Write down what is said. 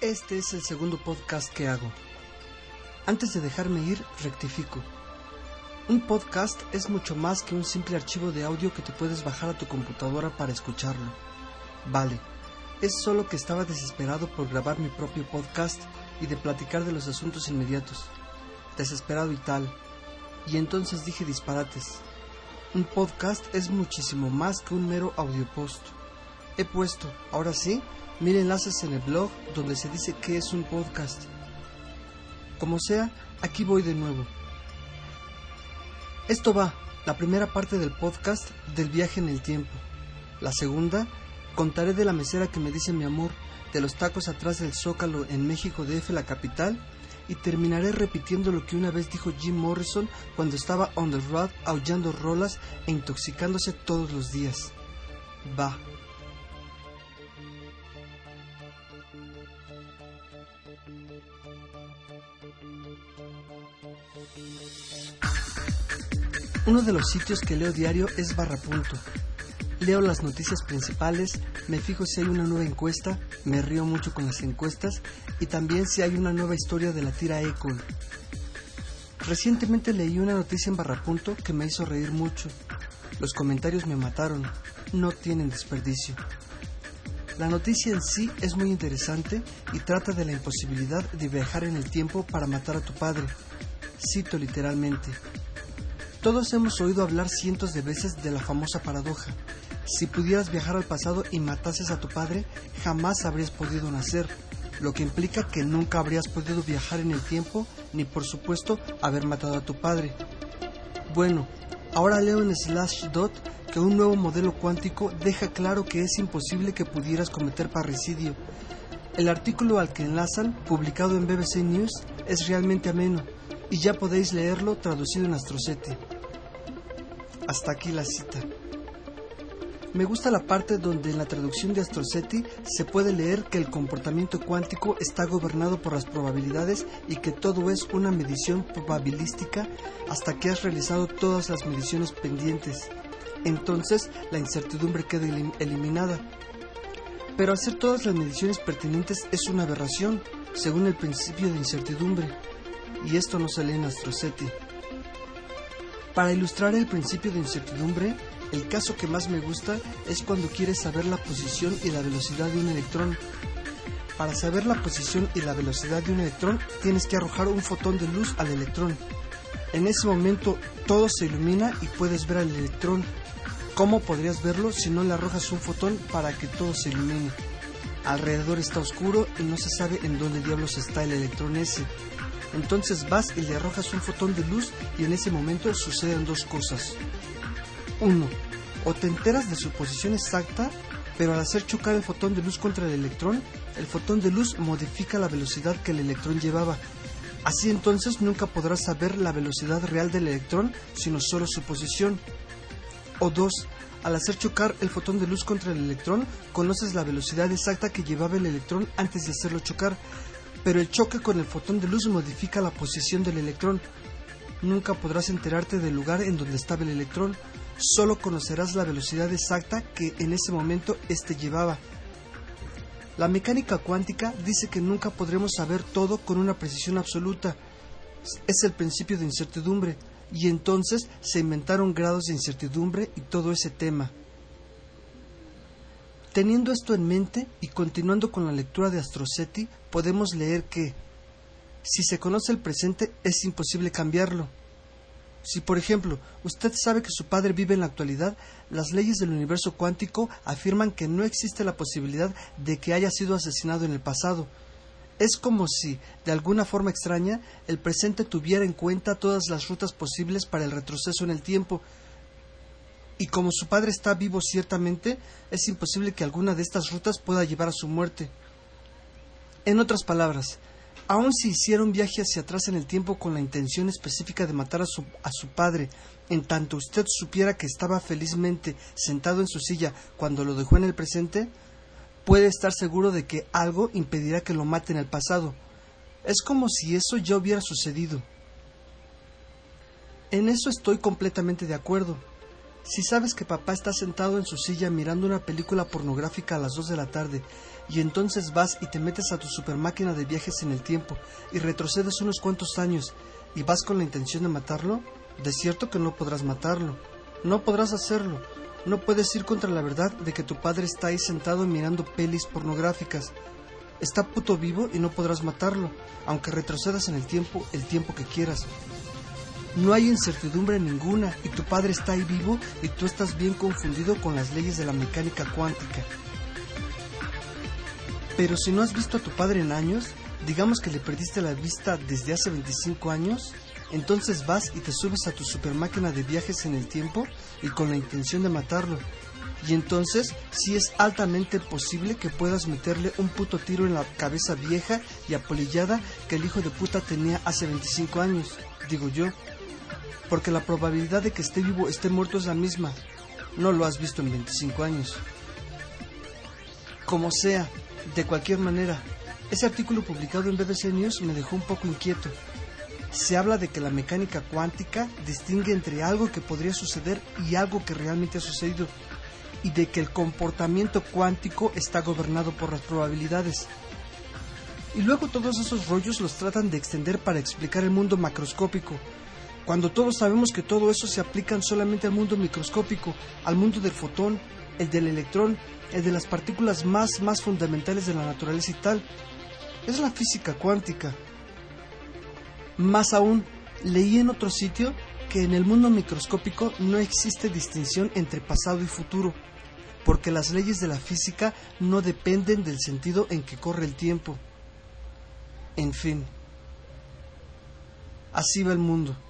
Este es el segundo podcast que hago. Antes de dejarme ir, rectifico. Un podcast es mucho más que un simple archivo de audio que te puedes bajar a tu computadora para escucharlo. Vale, es solo que estaba desesperado por grabar mi propio podcast y de platicar de los asuntos inmediatos. Desesperado y tal. Y entonces dije disparates. Un podcast es muchísimo más que un mero audiopost. He puesto, ahora sí, 1000 enlaces en el blog donde se dice que es un podcast. Como sea, aquí voy de nuevo. Esto va, la primera parte del podcast del viaje en el tiempo. La segunda, contaré de la mesera que me dice mi amor, de los tacos atrás del Zócalo en México DF, la capital, y terminaré repitiendo lo que una vez dijo Jim Morrison cuando estaba on the road aullando rolas e intoxicándose todos los días. Va. Uno de los sitios que leo diario es Barrapunto. Leo las noticias principales, me fijo si hay una nueva encuesta, me río mucho con las encuestas y también si hay una nueva historia de la tira Ecol. Recientemente leí una noticia en Barrapunto que me hizo reír mucho. Los comentarios me mataron, no tienen desperdicio. La noticia en sí es muy interesante y trata de la imposibilidad de viajar en el tiempo para matar a tu padre. Cito literalmente. Todos hemos oído hablar cientos de veces de la famosa paradoja. Si pudieras viajar al pasado y matases a tu padre, jamás habrías podido nacer, lo que implica que nunca habrías podido viajar en el tiempo, ni por supuesto haber matado a tu padre. Bueno, ahora leo en Slashdot que un nuevo modelo cuántico deja claro que es imposible que pudieras cometer parricidio. El artículo al que enlazan, publicado en BBC News, es realmente ameno, y ya podéis leerlo traducido en Astroceti. Hasta aquí la cita. Me gusta la parte donde en la traducción de Astroceti se puede leer que el comportamiento cuántico está gobernado por las probabilidades y que todo es una medición probabilística hasta que has realizado todas las mediciones pendientes. Entonces la incertidumbre queda eliminada. Pero hacer todas las mediciones pertinentes es una aberración, según el principio de incertidumbre. Y esto no se lee en Astroceti. Para ilustrar el principio de incertidumbre, el caso que más me gusta es cuando quieres saber la posición y la velocidad de un electrón. Para saber la posición y la velocidad de un electrón, tienes que arrojar un fotón de luz al electrón. En ese momento todo se ilumina y puedes ver al electrón. ¿Cómo podrías verlo si no le arrojas un fotón para que todo se ilumine? Alrededor está oscuro y no se sabe en dónde diablos está el electrón ese. Entonces vas y le arrojas un fotón de luz y en ese momento suceden dos cosas. 1. O te enteras de su posición exacta, pero al hacer chocar el fotón de luz contra el electrón de luz modifica la velocidad que el electrón llevaba. Así entonces nunca podrás saber la velocidad real del electrón, sino solo su posición. O 2. Al hacer chocar el fotón de luz contra el electrón, conoces la velocidad exacta que llevaba el electrón antes de hacerlo chocar, pero el choque con el fotón de luz modifica la posición del electrón. Nunca podrás enterarte del lugar en donde estaba el electrón, solo conocerás la velocidad exacta que en ese momento éste llevaba. La mecánica cuántica dice que nunca podremos saber todo con una precisión absoluta. Es el principio de incertidumbre, y entonces se inventaron grados de incertidumbre y todo ese tema. Teniendo esto en mente y continuando con la lectura de Astroceti, podemos leer que si se conoce el presente es imposible cambiarlo. Si, por ejemplo, usted sabe que su padre vive en la actualidad, las leyes del universo cuántico afirman que no existe la posibilidad de que haya sido asesinado en el pasado. Es como si, de alguna forma extraña, el presente tuviera en cuenta todas las rutas posibles para el retroceso en el tiempo. Y como su padre está vivo ciertamente, es imposible que alguna de estas rutas pueda llevar a su muerte. En otras palabras, aun si hiciera un viaje hacia atrás en el tiempo con la intención específica de matar a su padre, en tanto usted supiera que estaba felizmente sentado en su silla cuando lo dejó en el presente, puede estar seguro de que algo impedirá que lo mate en el pasado. Es como si eso ya hubiera sucedido. En eso estoy completamente de acuerdo. Si sabes que papá está sentado en su silla mirando una película pornográfica a las 2 de la tarde y entonces vas y te metes a tu supermáquina de viajes en el tiempo y retrocedes unos cuantos años y vas con la intención de matarlo, de cierto que no podrás matarlo. No podrás hacerlo. No puedes ir contra la verdad de que tu padre está ahí sentado mirando pelis pornográficas. Está puto vivo y no podrás matarlo, aunque retrocedas en el tiempo que quieras. No hay incertidumbre ninguna y tu padre está ahí vivo y tú estás bien confundido con las leyes de la mecánica cuántica. Pero si no has visto a tu padre en años, digamos que le perdiste la vista desde hace 25 años, entonces vas y te subes a tu supermáquina de viajes en el tiempo y con la intención de matarlo. Y entonces sí es altamente posible que puedas meterle un puto tiro en la cabeza vieja y apolillada que el hijo de puta tenía hace 25 años, digo yo. Porque la probabilidad de que esté vivo o esté muerto es la misma. No lo has visto en 25 años. Como sea, de cualquier manera, ese artículo publicado en BBC News me dejó un poco inquieto. Se habla de que la mecánica cuántica distingue entre algo que podría suceder y algo que realmente ha sucedido, y de que el comportamiento cuántico está gobernado por las probabilidades. Y luego todos esos rollos los tratan de extender para explicar el mundo macroscópico, cuando todos sabemos que todo eso se aplica solamente al mundo microscópico, al mundo del fotón, el del electrón, el de las partículas más fundamentales de la naturaleza y tal. Es la física cuántica. Más aún, leí en otro sitio que en el mundo microscópico no existe distinción entre pasado y futuro, porque las leyes de la física no dependen del sentido en que corre el tiempo. En fin, así va el mundo.